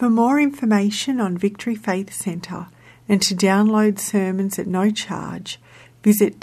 For more information on Victory Faith Centre and to download sermons at no charge, visit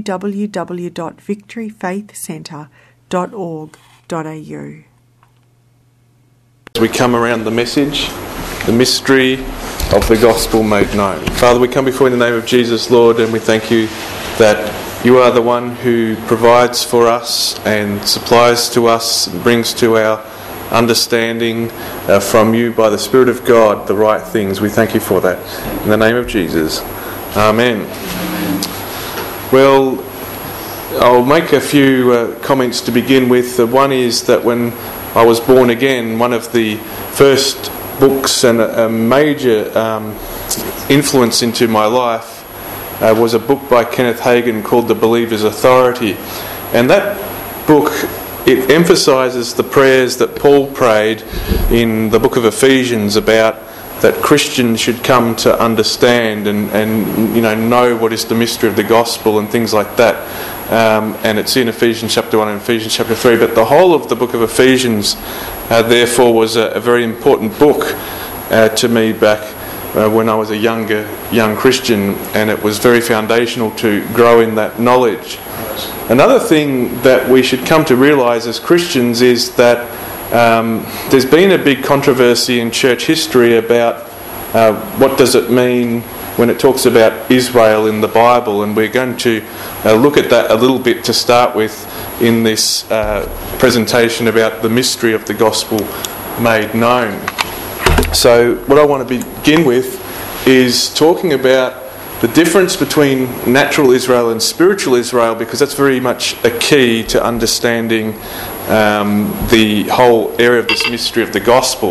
www.victoryfaithcentre.org.au. As we come around the message, the mystery of the gospel made known. Father, we come before you in the name of Jesus, Lord, and we thank you that you are the one who provides for us and supplies to us and brings to our understanding from you by the Spirit of God the right things. We thank you for that. In the name of Jesus. Amen. Well, I'll make a few comments to begin with. One is that when I was born again, one of the first books and a major influence into my life was a book by Kenneth Hagin called The Believer's Authority. And that book, it emphasises the prayers that Paul prayed in the book of Ephesians about that Christians should come to understand and know what is the mystery of the gospel and things like that. And it's in Ephesians chapter 1 and Ephesians chapter 3. But the whole of the book of Ephesians, therefore, was a very important book to me back when I was a young Christian, and it was very foundational to grow in that knowledge. Another thing that we should come to realise as Christians is that there's been a big controversy in church history about what does it mean when it talks about Israel in the Bible, and we're going to look at that a little bit to start with in this presentation about the mystery of the gospel made known. So what I want to begin with is talking about the difference between natural Israel and spiritual Israel, because that's very much a key to understanding the whole area of this mystery of the gospel.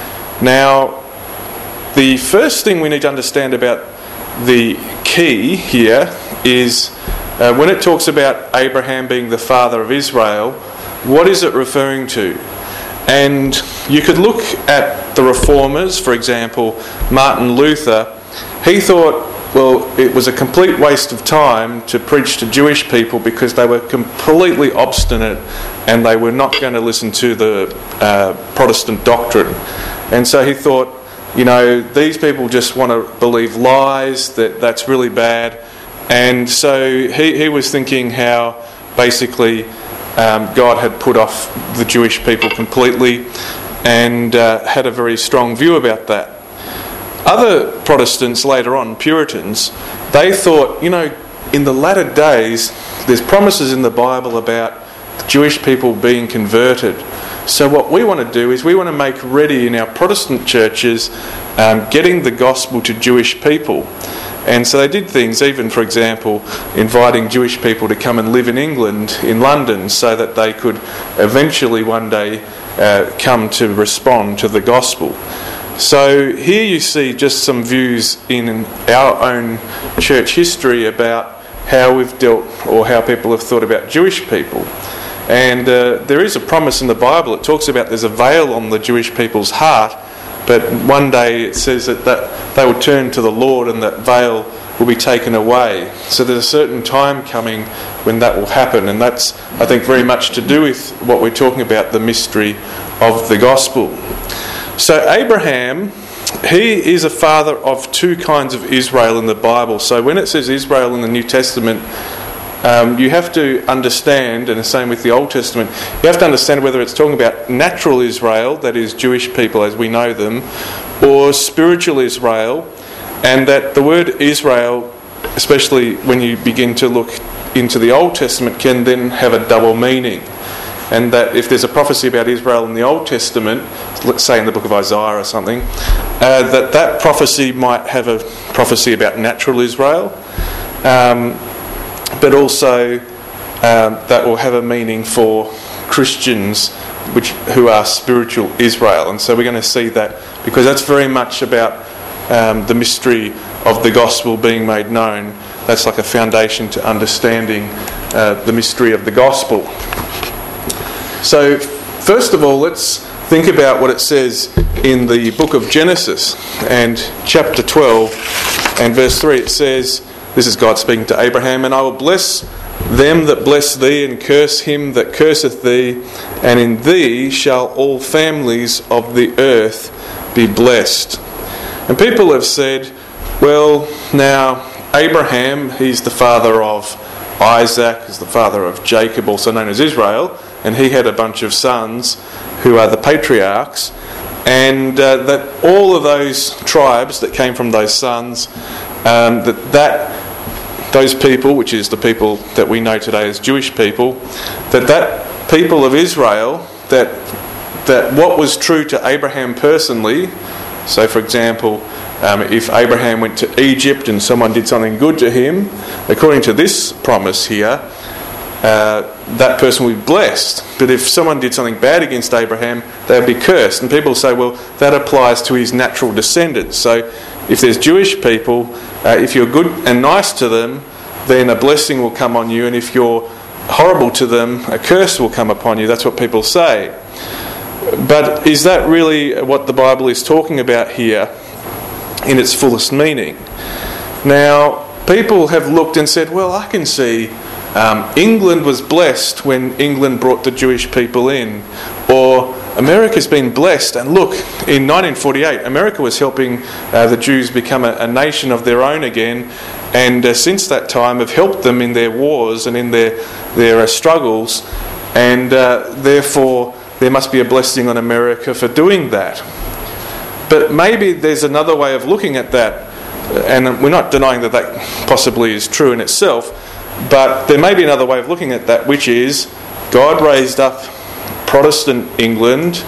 Now, the first thing we need to understand about the key here is when it talks about Abraham being the father of Israel, what is it referring to? And you could look at the reformers, for example, Martin Luther. He thought, well, it was a complete waste of time to preach to Jewish people because they were completely obstinate and they were not going to listen to the Protestant doctrine. And so he thought, these people just want to believe lies, that's really bad. And so he was thinking how basically God had put off the Jewish people completely and had a very strong view about that. Other Protestants later on, Puritans, they thought, in the latter days, there's promises in the Bible about the Jewish people being converted. So what we want to do is we want to make ready in our Protestant churches getting the gospel to Jewish people. And so they did things, even, for example, inviting Jewish people to come and live in England, in London, so that they could eventually one day come to respond to the gospel. So here you see just some views in our own church history about how we've dealt, or how people have thought about Jewish people. And there is a promise in the Bible. It talks about there's a veil on the Jewish people's heart, but one day it says that they will turn to the Lord and that veil will be taken away. So there's a certain time coming when that will happen, and that's, I think, very much to do with what we're talking about, the mystery of the gospel. So Abraham, he is a father of two kinds of Israel in the Bible. So when it says Israel in the New Testament, you have to understand, and the same with the Old Testament, you have to understand whether it's talking about natural Israel, that is Jewish people as we know them, or spiritual Israel, and that the word Israel, especially when you begin to look into the Old Testament, can then have a double meaning. And that if there's a prophecy about Israel in the Old Testament, let's say in the book of Isaiah or something, that prophecy might have a prophecy about natural Israel, but also that will have a meaning for Christians who are spiritual Israel. And so we're going to see that, because that's very much about the mystery of the gospel being made known. That's like a foundation to understanding the mystery of the gospel. So first of all, let's think about what it says in the book of Genesis and chapter 12 and verse 3. It says, this is God speaking to Abraham, "And I will bless them that bless thee, and curse him that curseth thee, and in thee shall all families of the earth be blessed. And people have said, well, now Abraham, he's the father of Isaac, he's the father of Jacob, also known as Israel, and he had a bunch of sons who are the patriarchs, and that all of those tribes that came from those sons, those people, which is the people that we know today as Jewish people, that people of Israel, that what was true to Abraham personally, so for example, if Abraham went to Egypt and someone did something good to him, according to this promise here, that person would be blessed. But if someone did something bad against Abraham, they would be cursed. And people say, well, that applies to his natural descendants. So if there's Jewish people, if you're good and nice to them, then a blessing will come on you. And if you're horrible to them, a curse will come upon you. That's what people say. But is that really what the Bible is talking about here in its fullest meaning? Now, people have looked and said, well, I can see England was blessed when England brought the Jewish people in, or America's been blessed, and look, in 1948 America was helping the Jews become a nation of their own again, and since that time have helped them in their wars and in their struggles, and therefore there must be a blessing on America for doing that. But maybe there's another way of looking at that, and we're not denying that possibly is true in itself, but there may be another way of looking at that, which is God raised up Protestant England,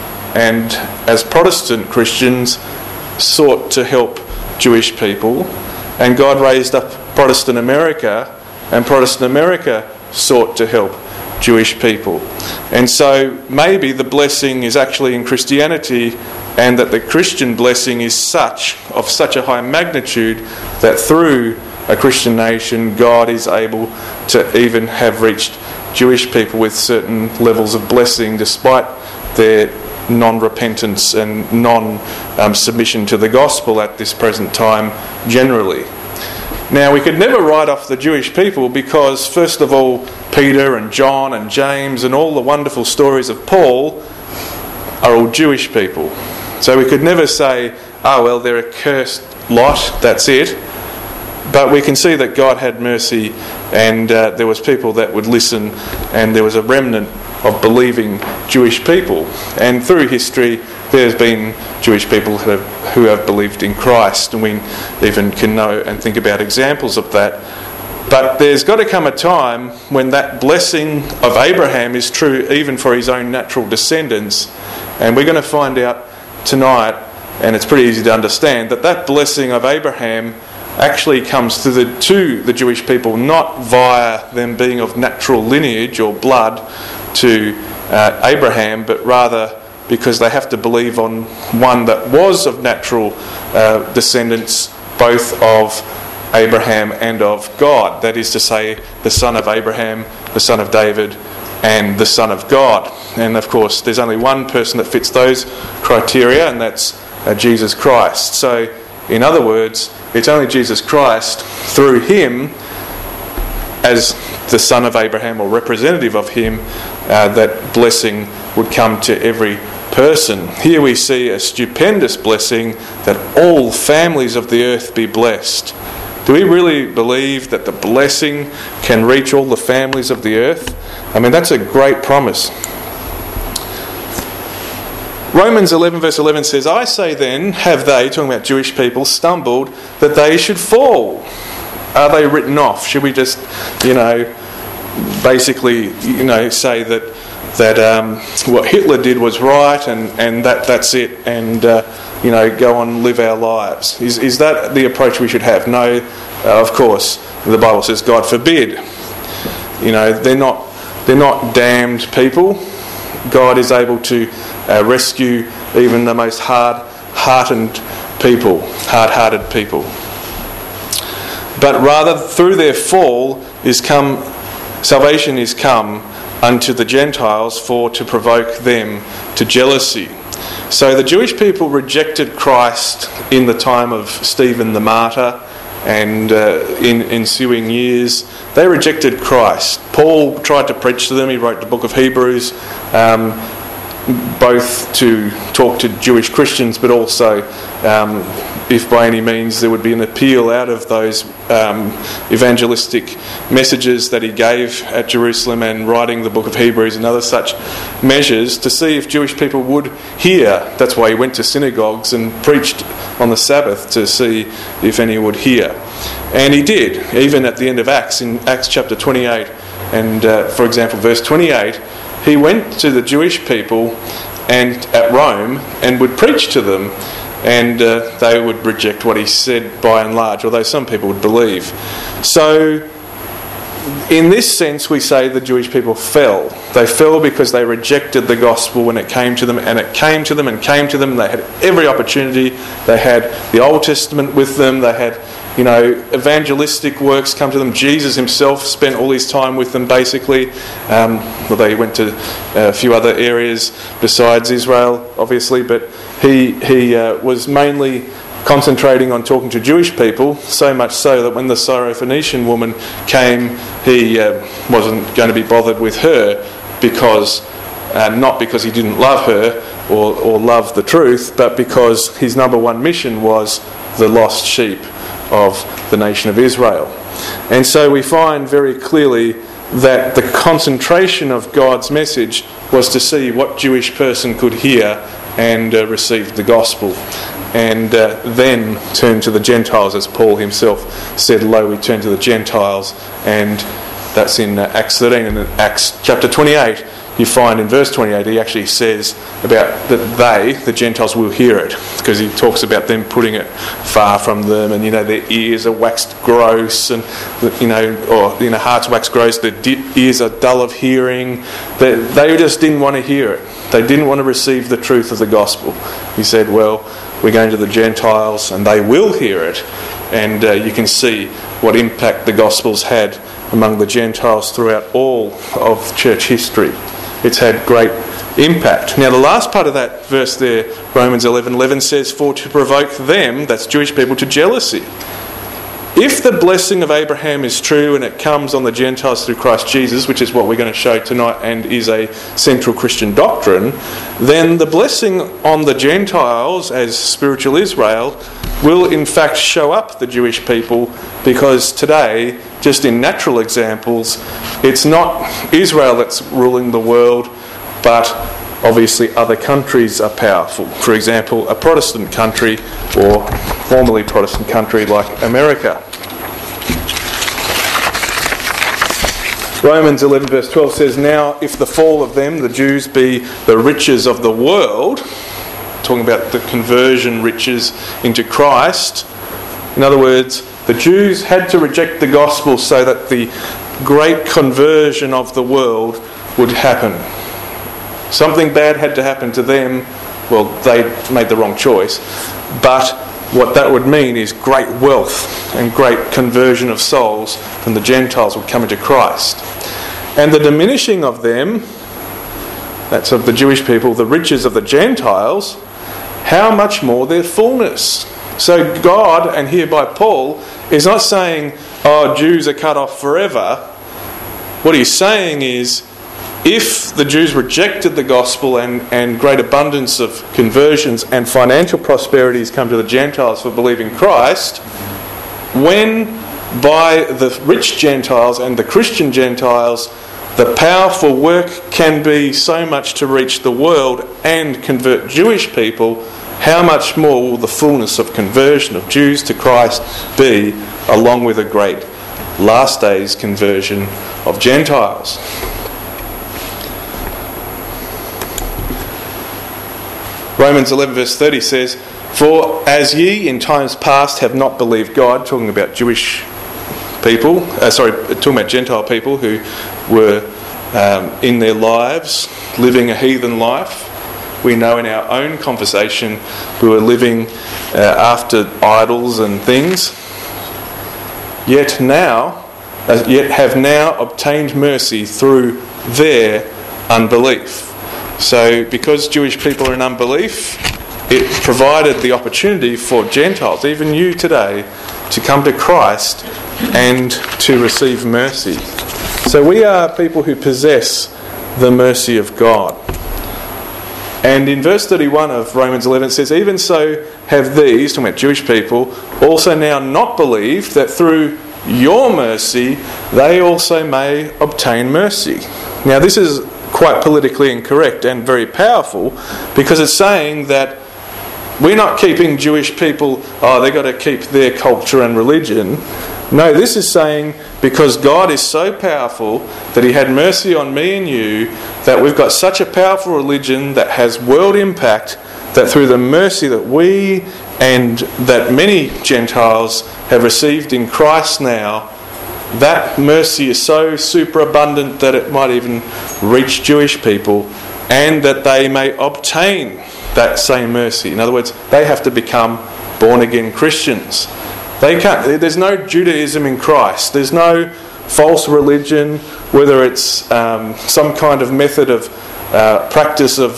and as Protestant Christians sought to help Jewish people, and God raised up Protestant America, and Protestant America sought to help Jewish people. And so maybe the blessing is actually in Christianity, and that the Christian blessing is of such a high magnitude that through a Christian nation God is able to even have reached Jewish people with certain levels of blessing despite their non-repentance and non-submission to the gospel at this present time generally. Now, we could never write off the Jewish people because, first of all, Peter and John and James and all the wonderful stories of Paul are all Jewish people. So we could never say, oh, well, they're a cursed lot, that's it. But we can see that God had mercy, and there was people that would listen, and there was a remnant of believing Jewish people. And through history, there's been Jewish people who have believed in Christ, and we even can know and think about examples of that. But there's got to come a time when that blessing of Abraham is true even for his own natural descendants. And we're going to find out tonight, and it's pretty easy to understand, that blessing of Abraham actually comes to the Jewish people not via them being of natural lineage or blood to Abraham, but rather because they have to believe on one that was of natural descendants, both of Abraham and of God. That is to say, the son of Abraham, the son of David, and the Son of God. And of course, there's only one person that fits those criteria, and that's Jesus Christ. So, in other words, it's only Jesus Christ, through him, as the son of Abraham or representative of him, that blessing would come to every person. Here we see a stupendous blessing that all families of the earth be blessed. Do we really believe that the blessing can reach all the families of the earth? I mean, that's a great promise. Romans 11 verse 11 says, I say then, have they, talking about Jewish people, stumbled that they should fall? Are they written off? Should we just, basically, say that what Hitler did was right and that's it, and go on and live our lives? Is that the approach we should have? No, of course. The Bible says, God forbid. They're not damned people. God is able to rescue even the most hard-hearted people. But rather, through their fall salvation is come unto the Gentiles to provoke them to jealousy. So the Jewish people rejected Christ in the time of Stephen the martyr, and in ensuing years they rejected Christ. Paul tried to preach to them. He wrote the book of Hebrews, both to talk to Jewish Christians, but also, if by any means there would be an appeal out of those evangelistic messages that he gave at Jerusalem and writing the book of Hebrews and other such measures, to see if Jewish people would hear. That's why he went to synagogues and preached on the Sabbath, to see if any would hear. And he did, even at the end of Acts, in Acts chapter 28, and for example, verse 28, he went to the Jewish people and at Rome and would preach to them, and they would reject what he said by and large, although some people would believe. So in this sense, we say the Jewish people fell. They fell because they rejected the gospel when it came to them, and it came to them and came to them. They had every opportunity. They had the Old Testament with them. They had, evangelistic works come to them. Jesus himself spent all his time with them, basically. Although he went to a few other areas besides Israel, obviously, but he was mainly concentrating on talking to Jewish people, so much so that when the Syrophoenician woman came, he wasn't going to be bothered with her, because not because he didn't love her or love the truth, but because his number one mission was the lost sheep of the nation of Israel. And so we find very clearly that the concentration of God's message was to see what Jewish person could hear and receive the gospel, and then turn to the Gentiles, as Paul himself said, "Lo, we turn to the Gentiles." And that's in Acts 13. And in Acts chapter 28, you find in verse 28 he actually says about that they, the Gentiles, will hear it, because he talks about them putting it far from them, and their ears are waxed gross, and hearts waxed gross, their ears are dull of hearing. They just didn't want to hear it. They didn't want to receive the truth of the gospel. He said, well, we're going to the Gentiles and they will hear it. And you can see what impact the gospel's had among the Gentiles throughout all of church history. It's had great impact. Now the last part of that verse there, Romans 11:11, says, "For to provoke them," that's Jewish people, "to jealousy. If the blessing of Abraham is true and it comes on the Gentiles through Christ Jesus," which is what we're going to show tonight and is a central Christian doctrine, "then the blessing on the Gentiles as spiritual Israel will in fact show up the Jewish people, because today, just in natural examples, it's not Israel that's ruling the world, but obviously other countries are powerful. For example, a Protestant country, or formerly Protestant country like America." Romans 11 verse 12 says, "Now if the fall of them, the Jews, be the riches of the world," talking about the conversion riches into Christ. In other words, the Jews had to reject the gospel so that the great conversion of the world would happen. Something bad had to happen to them. Well, they made the wrong choice. But what that would mean is great wealth and great conversion of souls from the Gentiles would come into Christ. And the diminishing of them, that's of the Jewish people, the riches of the Gentiles, how much more their fullness. So God, and here by Paul, is not saying, oh, Jews are cut off forever. What he's saying is, if the Jews rejected the gospel and great abundance of conversions and financial prosperities come to the Gentiles for believing Christ, when by the rich Gentiles and the Christian Gentiles the powerful work can be so much to reach the world and convert Jewish people, how much more will the fullness of conversion of Jews to Christ be, along with a great last days conversion of Gentiles? Romans 11 verse 30 says, "For as ye in times past have not believed God," talking about Jewish people, talking about Gentile people who were in their lives living a heathen life. We know in our own conversation we were living after idols and things. Yet have now obtained mercy through their unbelief. So because Jewish people are in unbelief, it provided the opportunity for Gentiles, even you today, to come to Christ and to receive mercy. So we are people who possess the mercy of God. And in verse 31 of Romans 11 it says, even so have these, talking about Jewish people, also now not believed, that through your mercy they also may obtain mercy. Now this is quite politically incorrect and very powerful, because it's saying that we're not keeping Jewish people, they've got to keep their culture and religion. No, this is saying because God is so powerful that He had mercy on me and you, that we've got such a powerful religion that has world impact, that through the mercy that we and that many Gentiles have received in Christ now, that mercy is so superabundant that it might even reach Jewish people, and that they may obtain that same mercy. In other words, they have to become born-again Christians. There's no Judaism in Christ. There's no false religion, whether it's some kind of method of practice of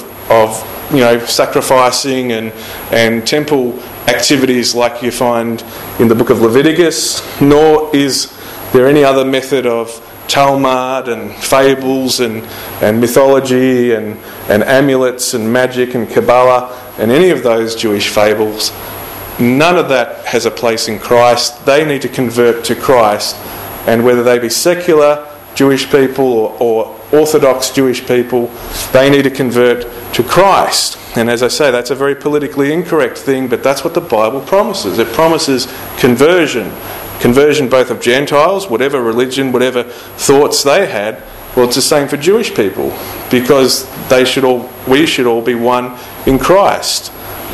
sacrificing and temple activities like you find in the book of Leviticus, nor is there any other method of Talmud and fables and mythology and amulets and magic and Kabbalah and any of those Jewish fables. None of that has a place in Christ. They need to convert to Christ, and whether they be secular Jewish people or Orthodox Jewish people, they need to convert to Christ. And as I say, that's a very politically incorrect thing, but that's what the Bible promises. It promises conversion both of Gentiles, whatever religion, whatever thoughts they had. Well, it's the same for Jewish people, because we should all be one in Christ.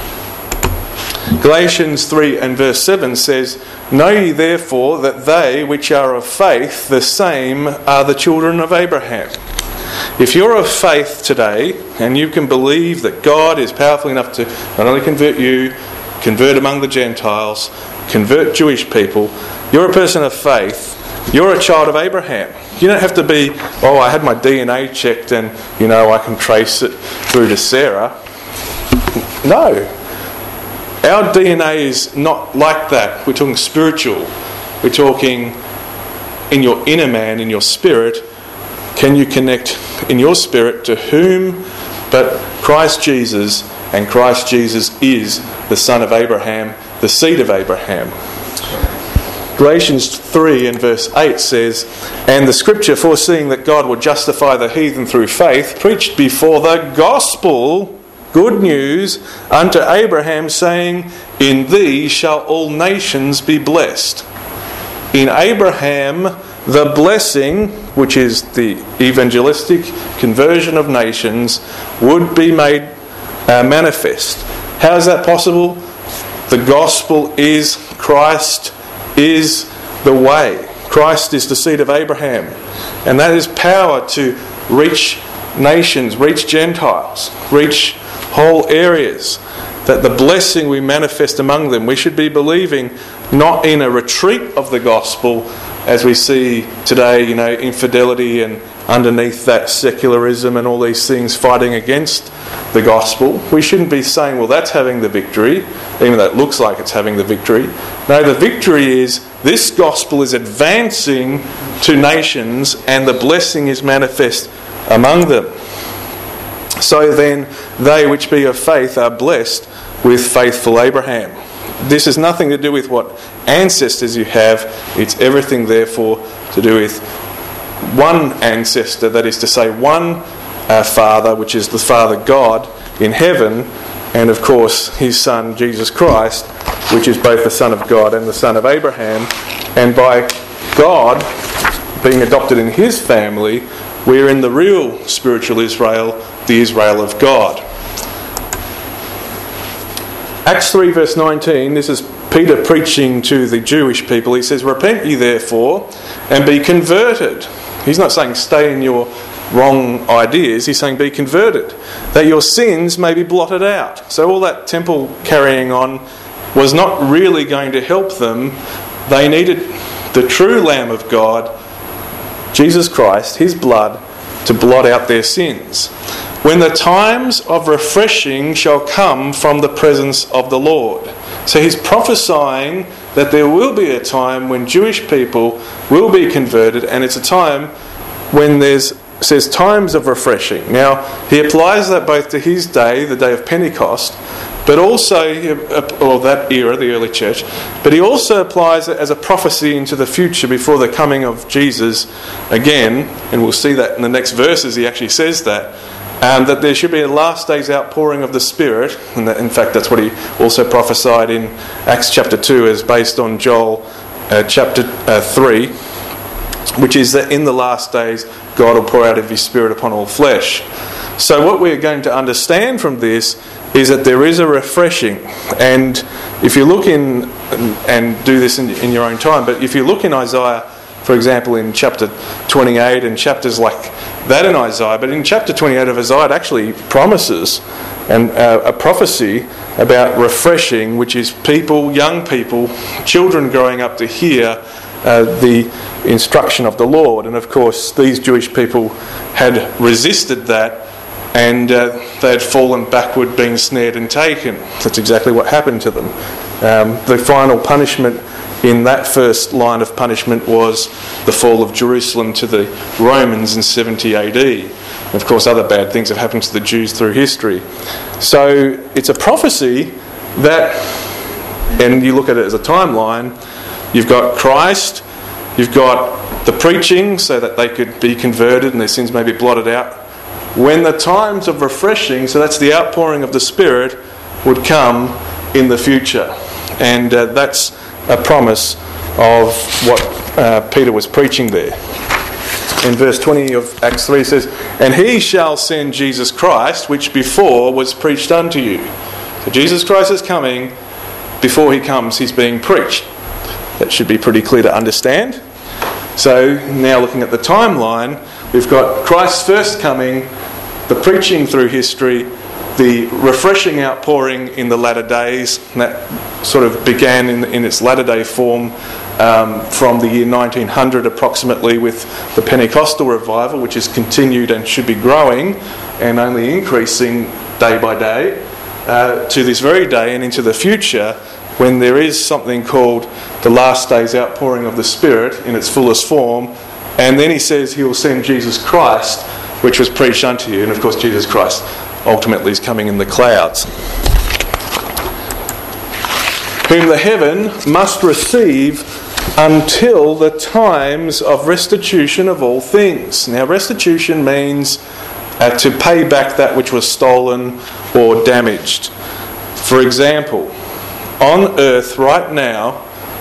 Galatians 3 and verse 7 says, know ye therefore that they which are of faith, the same are the children of Abraham. If you're of faith today, and you can believe that God is powerful enough to not only convert you, convert among the Gentiles, convert Jewish people, you're a person of faith, you're a child of Abraham. You don't have to be, I had my DNA checked and, I can trace it through to Sarah. No. Our DNA is not like that. We're talking spiritual. We're talking in your inner man, in your spirit. Can you connect in your spirit to whom but Christ Jesus? And Christ Jesus is the son of Abraham, the seed of Abraham. Galatians 3 and verse 8 says, and the scripture, foreseeing that God would justify the heathen through faith, preached before the gospel good news unto Abraham, saying, in thee shall all nations be blessed. In Abraham, the blessing, which is the evangelistic conversion of nations, would be made manifest. How is that possible? The gospel is Christ is the way. Christ is the seed of Abraham. And that is power to reach nations, reach Gentiles, reach whole areas, that the blessing we manifest among them. We should be believing not in a retreat of the gospel as we see today, infidelity and underneath that secularism and all these things fighting against the gospel. We shouldn't be saying, well, that's having the victory, even though it looks like it's having the victory. No, the victory is this gospel is advancing to nations and the blessing is manifest among them. So then, they which be of faith are blessed with faithful Abraham. This has nothing to do with what ancestors you have. It's everything, therefore, to do with one ancestor, that is to say, one Father, which is the Father God in heaven, and of course His Son, Jesus Christ, which is both the Son of God and the Son of Abraham. And by God being adopted in His family, we're in the real spiritual Israel, the Israel of God. Acts 3 verse 19, this is Peter preaching to the Jewish people. He says, repent ye therefore and be converted. He's not saying stay in your wrong ideas. He's saying be converted, that your sins may be blotted out. So all that temple carrying on was not really going to help them. They needed the true Lamb of God, Jesus Christ, His blood, to blot out their sins. When the times of refreshing shall come from the presence of the Lord. So He's prophesying that there will be a time when Jewish people will be converted, and it's a time when there's says times of refreshing. Now, he applies that both to his day, the day of Pentecost, but also, or that era, the early church, but he also applies it as a prophecy into the future before the coming of Jesus again, and we'll see that in the next verses he actually says that there should be a last days outpouring of the Spirit, and that, in fact that's what he also prophesied in Acts chapter 2 as based on Joel chapter 3, which is that in the last days God will pour out of his Spirit upon all flesh. So what we're going to understand from this is that there is a refreshing. And if you look in, and do this in your own time, but if you look in Isaiah, for example, in chapter 28 and chapters like that in Isaiah, but in chapter 28 of Isaiah it actually promises a prophecy about refreshing, which is people, young people, children growing up to hear the instruction of the Lord. And of course these Jewish people had resisted that, and they had fallen backward, being snared and taken. That's exactly what happened to them. The final punishment in that first line of punishment was the fall of Jerusalem to the Romans in 70 AD. And of course other bad things have happened to the Jews through history. So it's a prophecy that, and you look at it as a timeline, you've got Christ, you've got the preaching so that they could be converted and their sins may be blotted out. When the times of refreshing, so that's the outpouring of the Spirit, would come in the future. And that's a promise of what Peter was preaching there. In verse 20 of Acts 3 it says, "And he shall send Jesus Christ, which before was preached unto you." So Jesus Christ is coming. Before he comes, he's being preached. That should be pretty clear to understand. So now looking at the timeline, we've got Christ's first coming, the preaching through history, the refreshing outpouring in the latter days. And that sort of began in its latter day form from the year 1900 approximately with the Pentecostal revival, which has continued and should be growing and only increasing day by day to this very day and into the future, when there is something called the last days outpouring of the Spirit in its fullest form. And then he says he will send Jesus Christ, which was preached unto you. And of course Jesus Christ ultimately is coming in the clouds. Whom the heaven must receive until the times of restitution of all things. Now restitution means to pay back that which was stolen or damaged. For example, on earth right now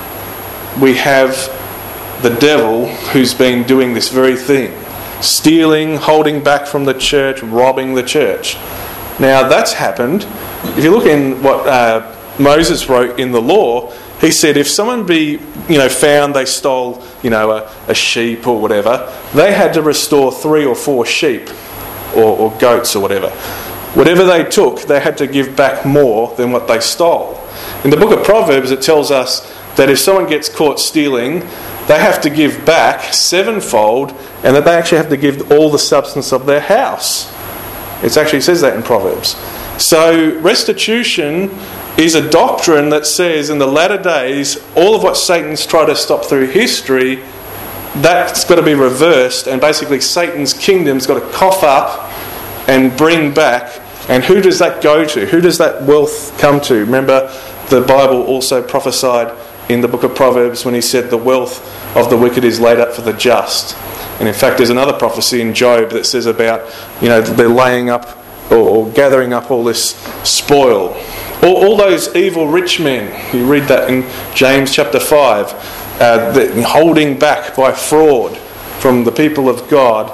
we have the devil who's been doing this very thing. Stealing, holding back from the church, robbing the church. Now that's happened. If you look in what Moses wrote in the law, he said if someone be found they stole a sheep or whatever, they had to restore 3 or 4 sheep or goats or whatever. Whatever they took, they had to give back more than what they stole. In the book of Proverbs it tells us that if someone gets caught stealing, they have to give back 7-fold, and that they actually have to give all the substance of their house. It actually says that in Proverbs. So restitution is a doctrine that says in the latter days, all of what Satan's tried to stop through history, that's got to be reversed, and basically Satan's kingdom's got to cough up and bring back. And who does that go to? Who does that wealth come to? Remember, the Bible also prophesied in the book of Proverbs when he said the wealth of the wicked is laid up for the just. And in fact there's another prophecy in Job that says about they're laying up or gathering up all this spoil. All those evil rich men, you read that in James chapter 5, holding back by fraud from the people of God,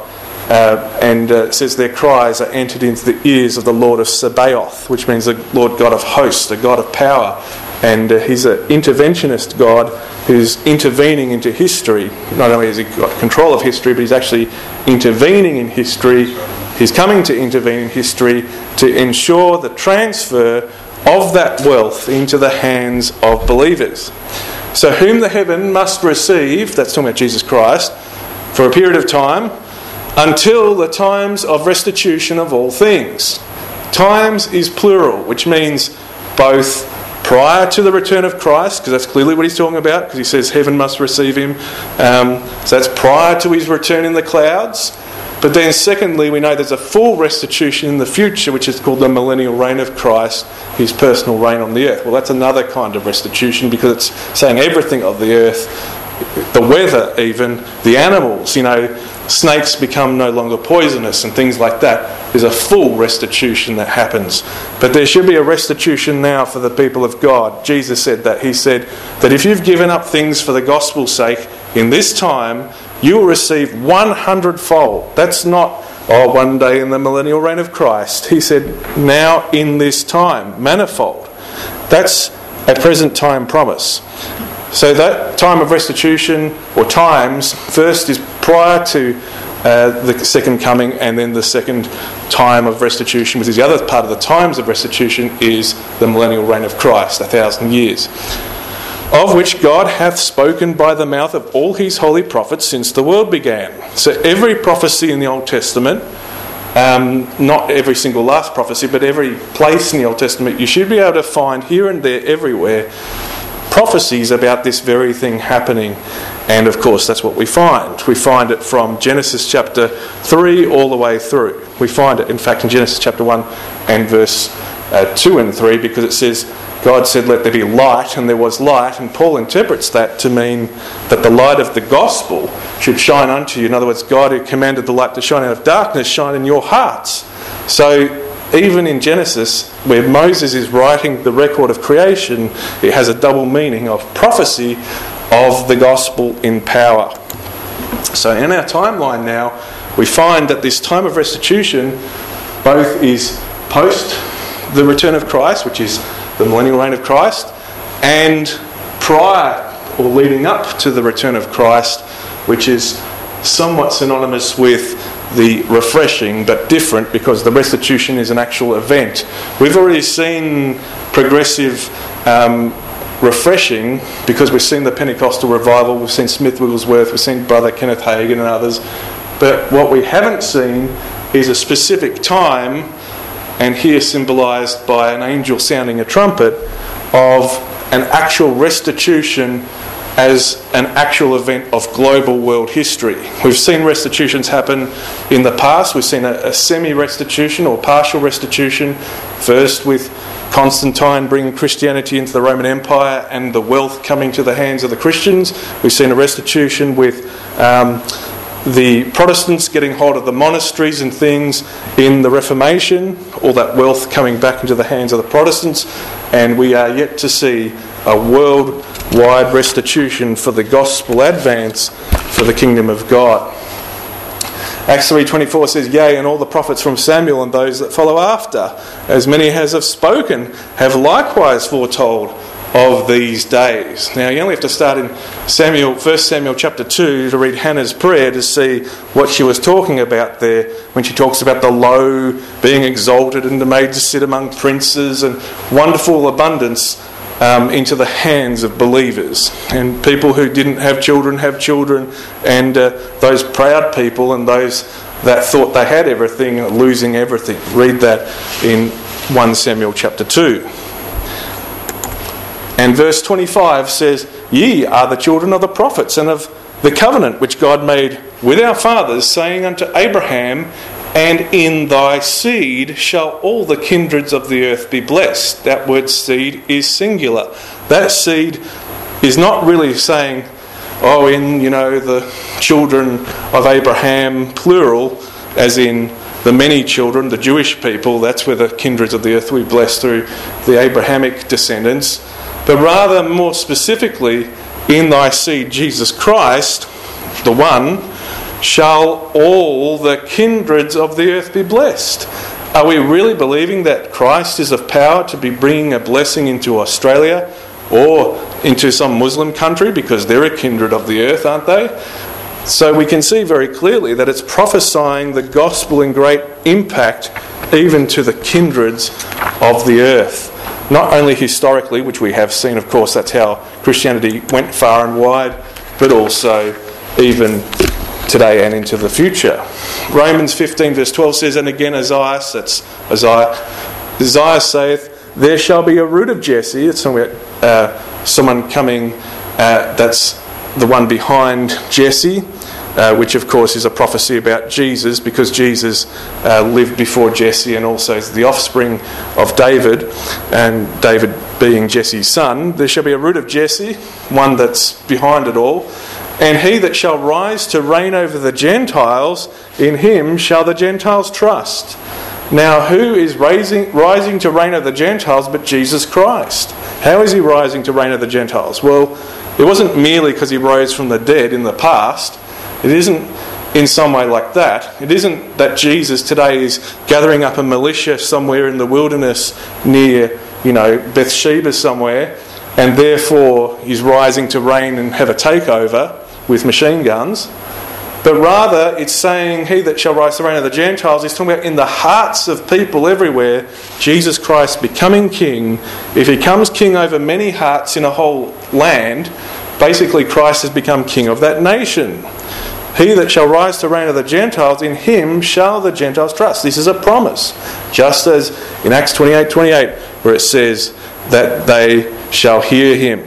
and it says their cries are entered into the ears of the Lord of Sabaoth, which means the Lord God of hosts, the God of power. And he's an interventionist God who's intervening into history. Not only has he got control of history, but he's actually intervening in history. He's coming to intervene in history to ensure the transfer of that wealth into the hands of believers. So whom the heaven must receive, that's talking about Jesus Christ, for a period of time, until the times of restitution of all things. Times is plural, which means both prior to the return of Christ, because that's clearly what he's talking about, because he says heaven must receive him. So that's prior to his return in the clouds. But then secondly, we know there's a full restitution in the future, which is called the millennial reign of Christ, his personal reign on the earth. Well, that's another kind of restitution, because it's saying everything of the earth, the weather even, the animals, snakes become no longer poisonous and things like that. There's a full restitution that happens. But there should be a restitution now for the people of God. Jesus said that. He said that if you've given up things for the gospel's sake, in this time, you will receive 100-fold. That's not, one day in the millennial reign of Christ. He said, now in this time, manifold. That's a present time promise. So that time of restitution, or times, first is prior to the second coming, and then the second time of restitution, which is the other part of the times of restitution, is the millennial reign of Christ, 1,000 years, of which God hath spoken by the mouth of all his holy prophets since the world began. So every prophecy in the Old Testament, not every single last prophecy, but every place in the Old Testament, you should be able to find here and there, everywhere, prophecies about this very thing happening. And of course that's what we find. We find it from Genesis chapter 3 all the way through. We find it in fact in Genesis chapter 1 and verse 2 and 3, because it says God said let there be light, and there was light, and Paul interprets that to mean that the light of the gospel should shine unto you. In other words, God who commanded the light to shine out of darkness shine in your hearts. So even in Genesis, where Moses is writing the record of creation, it has a double meaning of prophecy of the gospel in power. So in our timeline now, we find that this time of restitution both is post the return of Christ, which is the millennial reign of Christ, and prior or leading up to the return of Christ, which is somewhat synonymous with the refreshing, but different, because the restitution is an actual event. We've already seen progressive refreshing, because we've seen the Pentecostal revival, we've seen Smith Wigglesworth, we've seen Brother Kenneth Hagin and others. But what we haven't seen is a specific time, and here symbolised by an angel sounding a trumpet, of an actual restitution as an actual event of global world history. We've seen restitutions happen in the past. We've seen a semi-restitution or partial restitution, first with Constantine bringing Christianity into the Roman Empire and the wealth coming to the hands of the Christians. We've seen a restitution with the Protestants getting hold of the monasteries and things in the Reformation, all that wealth coming back into the hands of the Protestants, and we are yet to see a worldwide restitution for the gospel advance for the kingdom of God. Acts 3:24 says, yea, and all the prophets from Samuel and those that follow after, as many as have spoken, have likewise foretold of these days. Now you only have to start in 1 Samuel chapter 2 to read Hannah's prayer to see what she was talking about there when she talks about the low being exalted and made to sit among princes, and wonderful abundance into the hands of believers, and people who didn't have children, and those proud people and those that thought they had everything losing everything. Read that in 1 Samuel chapter 2. And verse 25 says, ye are the children of the prophets and of the covenant which God made with our fathers, saying unto Abraham, and in thy seed shall all the kindreds of the earth be blessed. That word seed is singular. That seed is not really saying, in the children of Abraham, plural, as in the many children, the Jewish people. That's where the kindreds of the earth will be blessed through the Abrahamic descendants. But rather, more specifically, in thy seed, Jesus Christ, the one, shall all the kindreds of the earth be blessed. Are we really believing that Christ is of power to be bringing a blessing into Australia or into some Muslim country, because they're a kindred of the earth, aren't they? So we can see very clearly that it's prophesying the gospel in great impact even to the kindreds of the earth. Not only historically, which we have seen, of course, that's how Christianity went far and wide, but also even today and into the future. Romans 15 verse 12 says, and again Isaiah saith, there shall be a root of Jesse. It's someone coming, that's the one behind Jesse, which of course is a prophecy about Jesus, because Jesus lived before Jesse and also is the offspring of David, and David being Jesse's son. There shall be a root of Jesse, one that's behind it all, and he that shall rise to reign over the Gentiles, in him shall the Gentiles trust. Now, who is rising to reign over the Gentiles but Jesus Christ? How is he rising to reign over the Gentiles? Well, it wasn't merely because he rose from the dead in the past. It isn't in some way like that. It isn't that Jesus today is gathering up a militia somewhere in the wilderness near, Bathsheba somewhere, and therefore he's rising to reign and have a takeover with machine guns. But rather, it's saying he that shall rise to reign of the Gentiles. He's talking about in the hearts of people everywhere, Jesus Christ becoming king. If he comes king over many hearts in a whole land, basically Christ has become king of that nation. He that shall rise to reign of the Gentiles, in him shall the Gentiles trust. This is a promise. Just as in Acts 28:28, where it says that they shall hear him.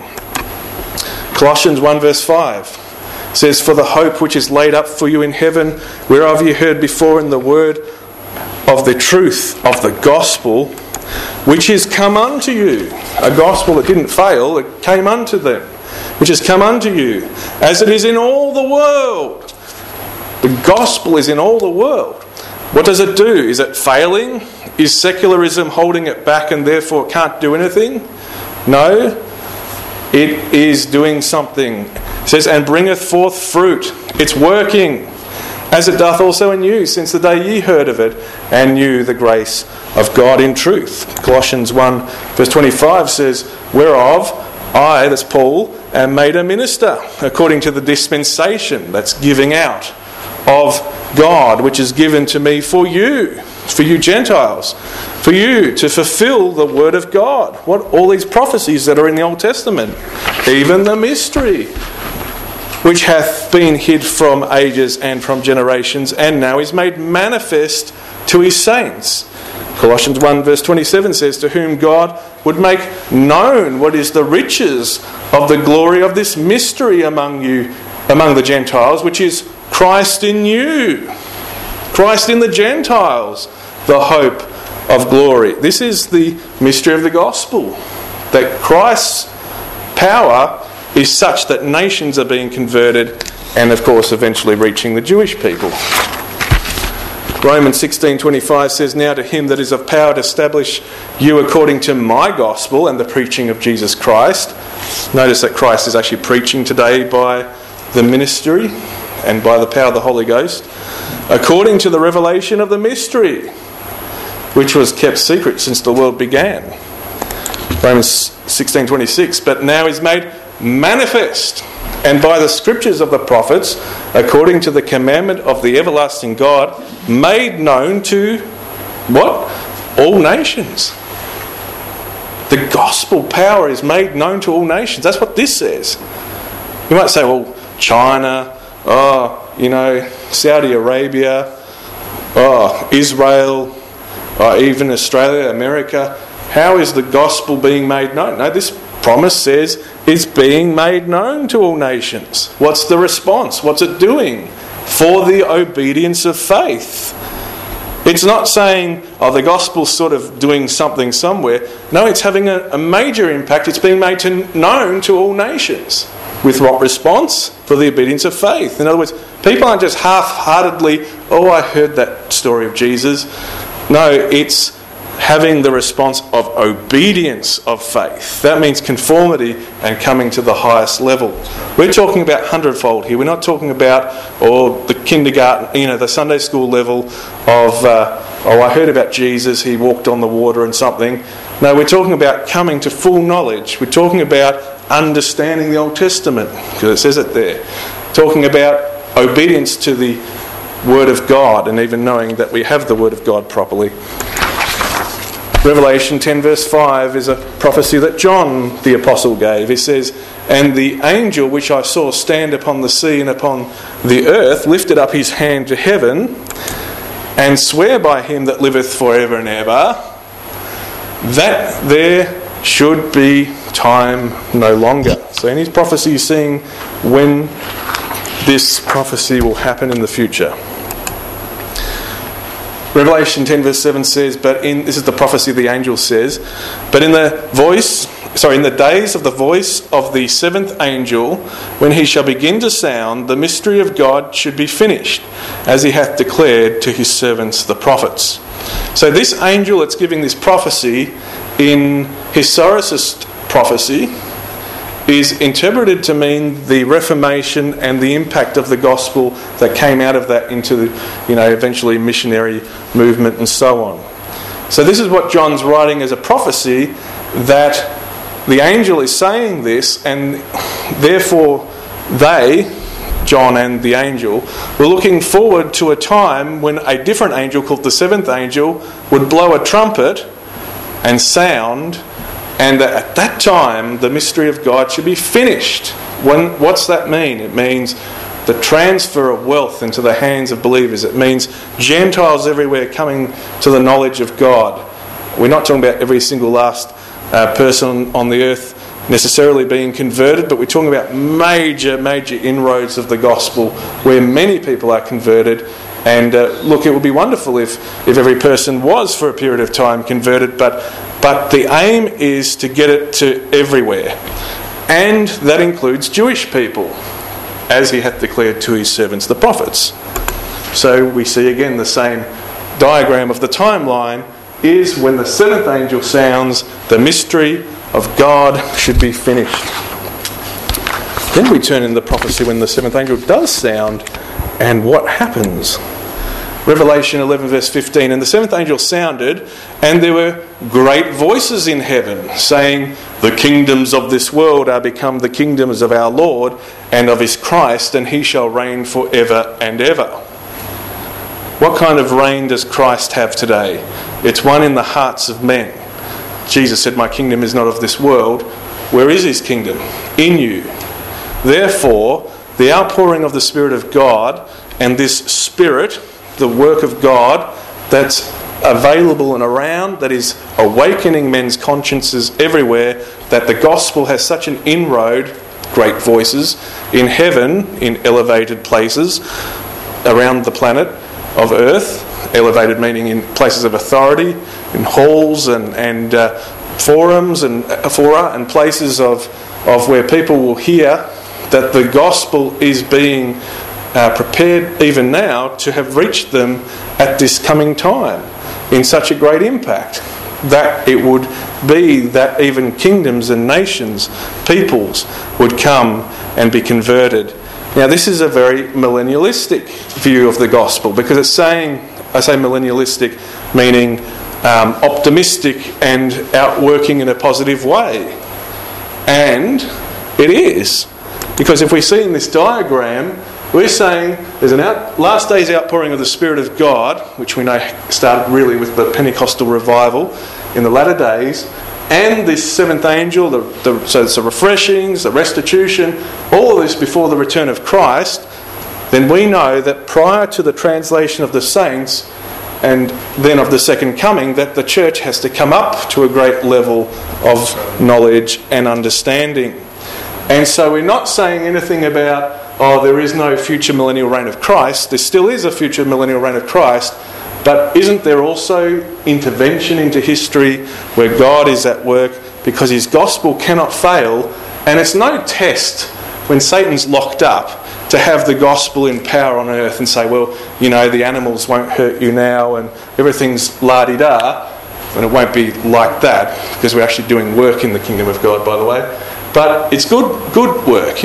Colossians 1 verse 5 says, for the hope which is laid up for you in heaven, whereof you heard before in the word of the truth of the gospel, which is come unto you. A gospel that didn't fail, it came unto them. Which has come unto you, as it is in all the world. The gospel is in all the world. What does it do? Is it failing? Is secularism holding it back and therefore can't do anything? No. It is doing something. It says, and bringeth forth fruit. It's working, as it doth also in you, since the day ye heard of it, and knew the grace of God in truth. Colossians 1 verse 25 says, whereof I, that's Paul, am made a minister, according to the dispensation, that's giving out, of God, which is given to me for you Gentiles, for you to fulfill the word of God. What all these prophecies that are in the Old Testament, even the mystery, which hath been hid from ages and from generations, and now is made manifest to his saints. Colossians 1 verse 27 says, to whom God would make known what is the riches of the glory of this mystery among you, among the Gentiles, which is Christ in you, Christ in the Gentiles, the hope of glory. This is the mystery of the gospel, that Christ's power is such that nations are being converted, and of course eventually reaching the Jewish people. Romans 16:25 says, now to him that is of power to establish you according to my gospel and the preaching of Jesus Christ. Notice that Christ is actually preaching today by the ministry and by the power of the Holy Ghost, according to the revelation of the mystery, which was kept secret since the world began. Romans 16:26, but now is made manifest, and by the scriptures of the prophets, according to the commandment of the everlasting God, made known to what? All nations. The gospel power is made known to all nations. That's what this says. You might say, well, China, Saudi Arabia, Israel, even Australia, America. How is the gospel being made known? No, this promise says it's being made known to all nations. What's the response? What's it doing? For the obedience of faith. It's not saying, the gospel's sort of doing something somewhere. No, it's having a major impact. It's being made known to all nations. With what response? For the obedience of faith. In other words, people aren't just half-heartedly, I heard that story of Jesus. No, it's having the response of obedience of faith. That means conformity and coming to the highest level. We're talking about 100-fold here. We're not talking about the kindergarten, the Sunday school level of, I heard about Jesus, he walked on the water and something. No, we're talking about coming to full knowledge. We're talking about understanding the Old Testament, because it says it there. Talking about obedience to the Word of God, and even knowing that we have the Word of God properly. Revelation 10 verse 5 is a prophecy that John the Apostle gave. He says, and the angel which I saw stand upon the sea and upon the earth lifted up his hand to heaven and swear by him that liveth forever and ever, that there should be time no longer. So in his prophecy he's seeing when this prophecy will happen in the future. Revelation 10 verse 7 says, this is the prophecy the angel says, but in the days of the voice of the seventh angel, when he shall begin to sound, the mystery of God should be finished, as he hath declared to his servants the prophets. So this angel that's giving this prophecy in historicist prophecy is interpreted to mean the Reformation and the impact of the gospel that came out of that into the, eventually missionary movement and so on. So this is what John's writing as a prophecy, that the angel is saying this, and therefore they, John and the angel, were looking forward to a time when a different angel called the seventh angel would blow a trumpet and sound, and that at that time the mystery of God should be finished. What's that mean? It means the transfer of wealth into the hands of believers. It means Gentiles everywhere coming to the knowledge of God. We're not talking about every single last person on the earth necessarily being converted, but we're talking about major inroads of the gospel where many people are converted. And look, it would be wonderful if every person was for a period of time converted, but the aim is to get it to everywhere. And that includes Jewish people, as he hath declared to his servants the prophets. So we see again the same diagram of the timeline is when the seventh angel sounds, the mystery of God should be finished. Then we turn in the prophecy when the seventh angel does sound, and what happens? Revelation 11 verse 15, and the seventh angel sounded, and there were great voices in heaven, saying, the kingdoms of this world are become the kingdoms of our Lord and of his Christ, and he shall reign forever and ever. What kind of reign does Christ have today? It's one in the hearts of men. Jesus said, my kingdom is not of this world. Where is his kingdom? In you. Therefore, the outpouring of the Spirit of God, and this Spirit, the work of God that's available and around, that is awakening men's consciences everywhere, that the gospel has such an inroad, great voices, in heaven, in elevated places around the planet of earth, elevated meaning in places of authority, in halls and forums and fora and places of where people will hear that the gospel is being prepared even now to have reached them at this coming time in such a great impact that it would be that even kingdoms and nations, peoples, would come and be converted. Now this is a very millennialistic view of the gospel, because it's saying, I say millennialistic meaning optimistic and outworking in a positive way. And it is, because if we see in this diagram, we're saying there's an last days outpouring of the Spirit of God, which we know started really with the Pentecostal revival in the latter days, and this seventh angel, so it's the refreshings, the restitution, all of this before the return of Christ. Then we know that prior to the translation of the saints and then of the second coming, that the church has to come up to a great level of knowledge and understanding. And so we're not saying anything about, there is no future millennial reign of Christ. There still is a future millennial reign of Christ, but isn't there also intervention into history where God is at work, because his gospel cannot fail? And it's no test when Satan's locked up to have the gospel in power on earth and say, well, the animals won't hurt you now and everything's la-di-da. And it won't be like that, because we're actually doing work in the kingdom of God, by the way. But it's good work,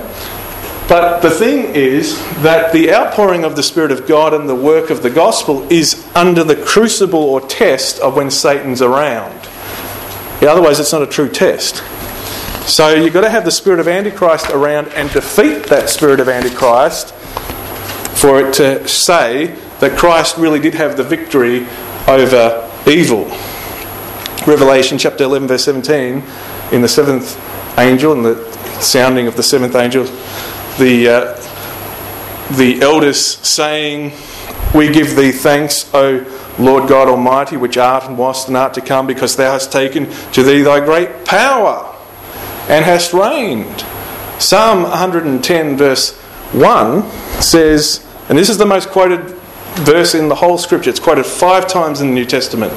But the thing is that the outpouring of the Spirit of God and the work of the gospel is under the crucible or test of when Satan's around. Otherwise, it's not a true test. So you've got to have the spirit of Antichrist around and defeat that spirit of Antichrist for it to say that Christ really did have the victory over evil. Revelation chapter 11 verse 17, in the seventh angel and the sounding of the seventh angel, the elders saying, we give thee thanks, O Lord God Almighty, which art and wast and art to come, because thou hast taken to thee thy great power and hast reigned. Psalm 110 verse 1 says, and this is the most quoted verse in the whole scripture, it's quoted 5 times in the New Testament.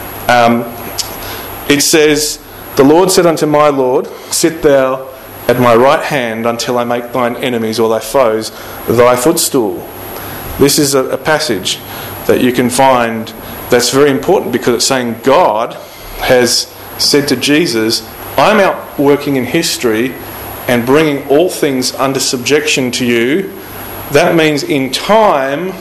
It says, "The Lord said unto my Lord, sit thou at my right hand until I make thine enemies or thy foes thy footstool." This is a passage that you can find that's very important, because it's saying God has said to Jesus, I'm out working in history and bringing all things under subjection to you. That means in time,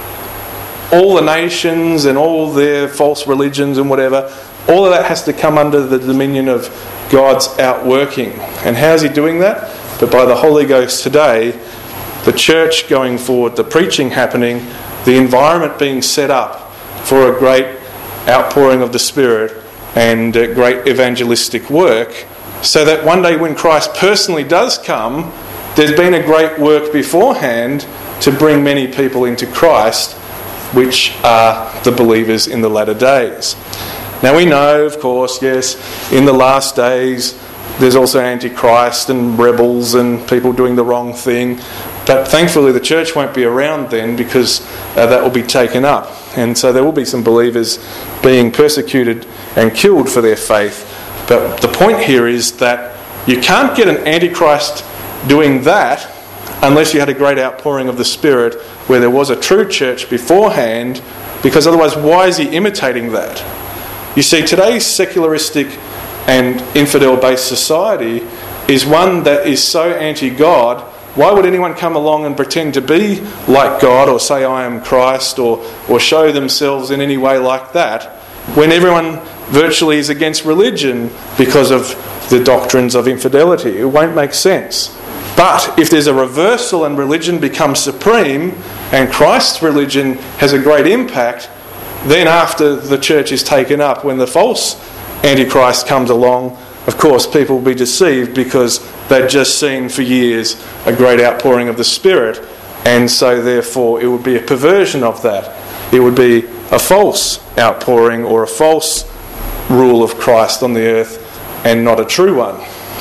all the nations and all their false religions and whatever, all of that has to come under the dominion of God's outworking. And how's he doing that? But by the Holy Ghost today, the church going forward, the preaching happening, the environment being set up for a great outpouring of the Spirit and great evangelistic work, so that one day when Christ personally does come, there's been a great work beforehand to bring many people into Christ, which are the believers in the latter days. Now we know, of course, yes, in the last days there's also Antichrist and rebels and people doing the wrong thing, but thankfully the church won't be around then, because that will be taken up, and so there will be some believers being persecuted and killed for their faith. But the point here is that you can't get an Antichrist doing that unless you had a great outpouring of the Spirit where there was a true church beforehand, because otherwise why is he imitating that? You see, today's secularistic and infidel-based society is one that is so anti-God. Why would anyone come along and pretend to be like God, or say I am Christ, or show themselves in any way like that, when everyone virtually is against religion because of the doctrines of infidelity? It won't make sense. But if there's a reversal and religion becomes supreme and Christ's religion has a great impact, then after the church is taken up, when the false Antichrist comes along, of course people will be deceived because they've just seen for years a great outpouring of the Spirit, and so therefore it would be a perversion of that. It would be a false outpouring or a false rule of Christ on the earth, and not a true one.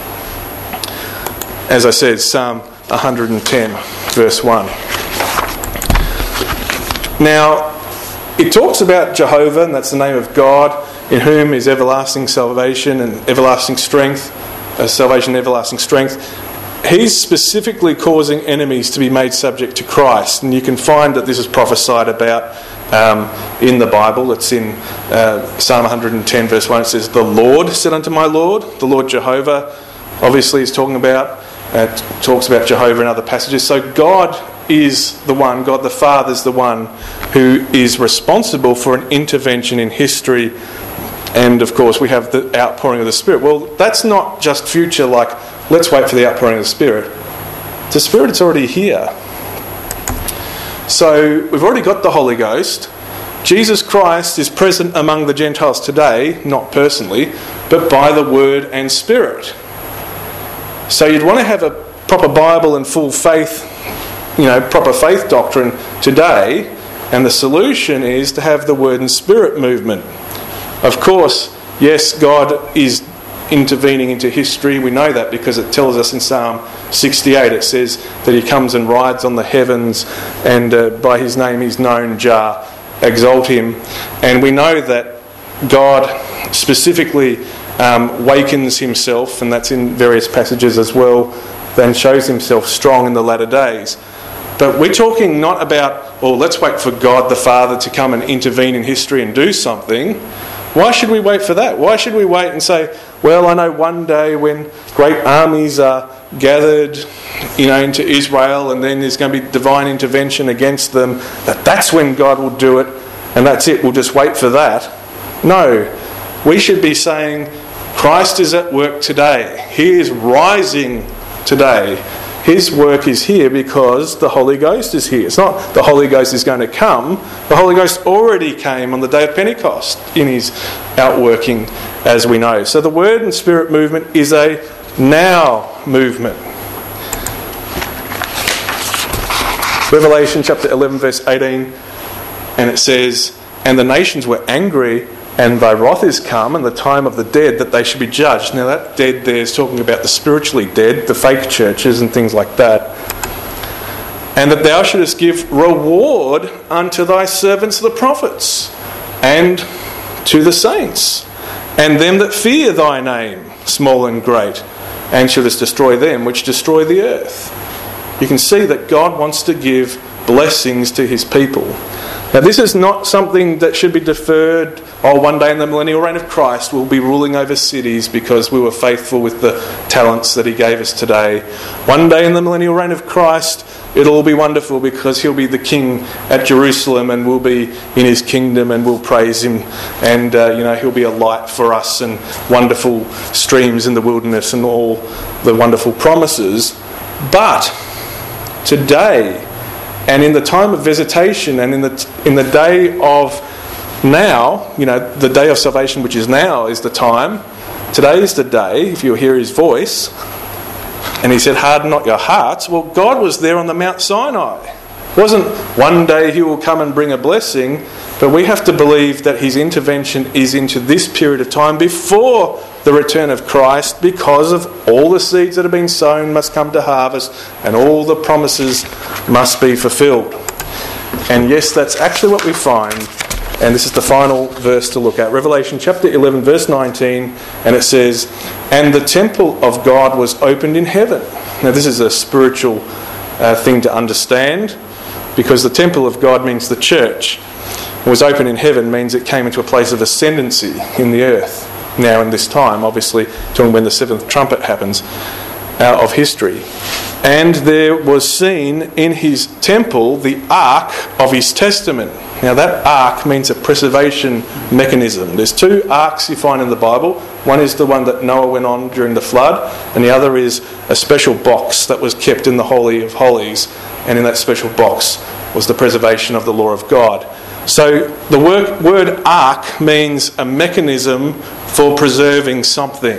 As I said, Psalm 110 verse 1. Now, it talks about Jehovah, and that's the name of God, in whom is everlasting salvation and everlasting strength, salvation and everlasting strength. He's specifically causing enemies to be made subject to Christ, and you can find that this is prophesied about in the Bible. It's in Psalm 110 verse 1. It says, "The Lord said unto my Lord," the Lord Jehovah obviously is talking about, talks about Jehovah in other passages. So God is the one, God the Father is the one who is responsible for an intervention in history. And of course we have the outpouring of the Spirit. Well, that's not just future, like let's wait for the outpouring of the Spirit. The Spirit's already here. So we've already got the Holy Ghost. Jesus Christ is present among the Gentiles today, not personally, but by the Word and Spirit. So you'd want to have a proper Bible and full faith, proper faith doctrine today, and the solution is to have the Word and Spirit movement. Of course, yes, God is intervening into history. We know that because it tells us in Psalm 68, it says that he comes and rides on the heavens, and by his name he's known, Jah, exalt him. And we know that God specifically wakens himself, and that's in various passages as well, then shows himself strong in the latter days. But we're talking not about, let's wait for God the Father to come and intervene in history and do something. Why should we wait for that? Why should we wait and say, well, I know one day when great armies are gathered, into Israel, and then there's going to be divine intervention against them, that's when God will do it, and that's it, we'll just wait for that. No, we should be saying, Christ is at work today. He is rising today. His work is here because the Holy Ghost is here. It's not the Holy Ghost is going to come. The Holy Ghost already came on the day of Pentecost in his outworking, as we know. So the Word and Spirit movement is a now movement. Revelation chapter 11 verse 18, and it says, "And the nations were angry, and thy wrath is come, and the time of the dead, that they should be judged." Now that dead there is talking about the spiritually dead, the fake churches and things like that. and that thou shouldest give reward unto thy servants the prophets, and to the saints, and them that fear thy name, small and great, and shouldest destroy them which destroy the earth. You can see that God wants to give blessings to his people. Now, this is not something that should be deferred. One day in the millennial reign of Christ we'll be ruling over cities because we were faithful with the talents that he gave us today. One day in the millennial reign of Christ it'll all be wonderful because he'll be the king at Jerusalem and we'll be in his kingdom and we'll praise him, and he'll be a light for us and wonderful streams in the wilderness and all the wonderful promises. But today, and in the time of visitation, and in the day of now, the day of salvation, which is now, is the time. Today is the day, if you'll hear his voice. And he said, harden not your hearts. Well, God was there on the Mount Sinai. It wasn't one day he will come and bring a blessing, but we have to believe that his intervention is into this period of time before the return of Christ, because of all the seeds that have been sown must come to harvest and all the promises must be fulfilled. And yes, that's actually what we find, and this is the final verse to look at. Revelation chapter 11 verse 19, and it says, and the temple of God was opened in heaven. Now this is a spiritual thing to understand, because the temple of God means the church. It was open in heaven means it came into a place of ascendancy in the earth. Now in this time, obviously, talking when the seventh trumpet happens of history. And there was seen in his temple the ark of his testament. Now that ark means a preservation mechanism. There's two arks you find in the Bible. One is the one that Noah went on during the flood, and the other is a special box that was kept in the Holy of Holies, and in that special box was the preservation of the law of God. So the word ark means a mechanism for preserving something.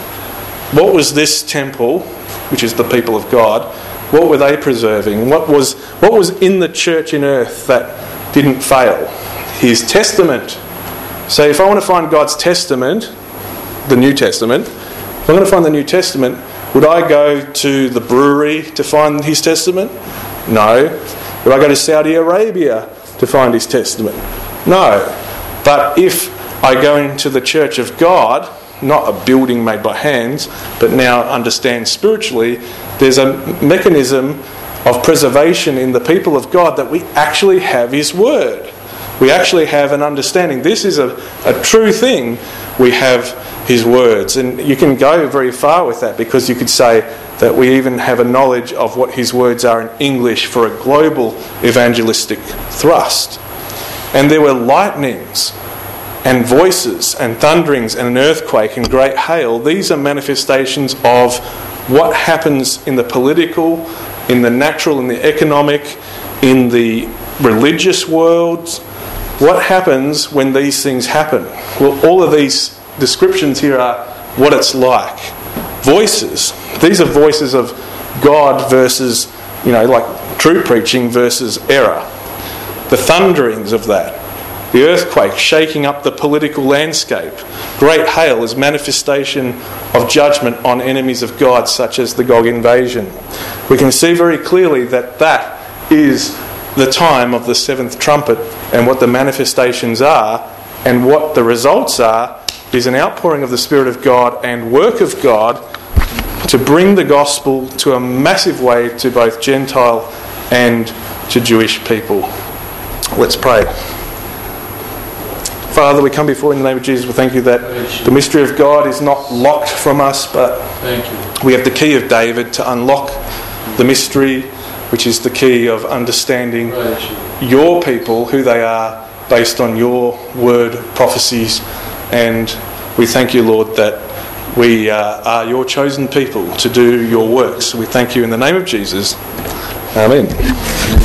What was this temple, which is the people of God, what were they preserving? What was in the church in earth that didn't fail? His testament. So if I want to find God's testament, the New Testament, if I'm going to find the New Testament, would I go to the brewery to find his testament? No. Would I go to Saudi Arabia to find his testament? No. But if I go into the church of God, not a building made by hands, but now understand spiritually, there's a mechanism of preservation in the people of God that we actually have his word. We actually have an understanding. This is a true thing. We have his words. And you can go very far with that, because you could say that we even have a knowledge of what his words are in English for a global evangelistic thrust. And there were lightnings and voices and thunderings and an earthquake and great hail. These are manifestations of what happens in the political, in the natural, in the economic, in the religious worlds. What happens when these things happen? Well, all of these descriptions here are what it's like. Voices. These are voices of God versus, like true preaching versus error. The thunderings of that. The earthquake shaking up the political landscape. Great hail is manifestation of judgment on enemies of God, such as the Gog invasion. We can see very clearly that is the time of the seventh trumpet, and what the manifestations are and what the results are is an outpouring of the Spirit of God and work of God to bring the gospel to a massive way to both Gentile and to Jewish people. Let's pray. Father, we come before you in the name of Jesus. We thank you that the mystery of God is not locked from us, but we have the key of David to unlock the mystery, which is the key of understanding your people, who they are, based on your word, prophecies. And we thank you, Lord, that we are your chosen people to do your works. We thank you in the name of Jesus. Amen.